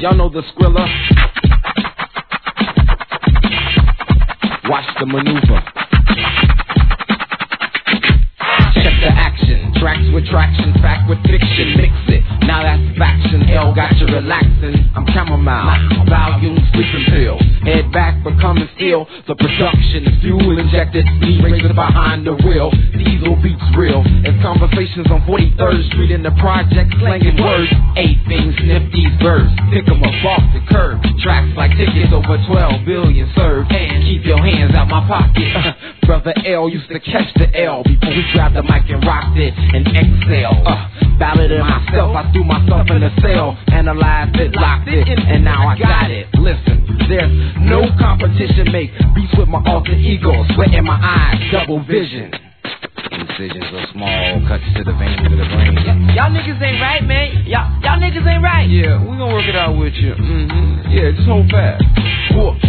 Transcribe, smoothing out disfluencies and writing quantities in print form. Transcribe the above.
Y'all know the Skrilla. Watch the maneuver. Check the action. Tracks with traction, fact with fiction. Mix it. Now that's faction. L got you relaxing. I'm chamomile. Volume sleeping pills. Head back, becoming ill. The production is fuel injected. Speed racer behind the wheel. Diesel beats real. It's conversations on 43rd Street in the project, slanging words. 8 things, sniff these birds. Pick 'em up off the curb. Tracks like tickets over 12 billion served. And keep your hands out my pocket. Brother L used to catch the L before we grabbed the mic and rocked it and exhale. Ballad in myself, I threw myself in a cell. Analyzed it, locked it, and now I got it. Listen, there's no competition. Make beats with my alter ego. Sweat in my eyes, double vision. Incisions are small, cuts to the veins of the brain. Y'all niggas ain't right, man. Y'all niggas ain't right. Yeah, we gonna work it out with you. Yeah, just hold fast. Whoops.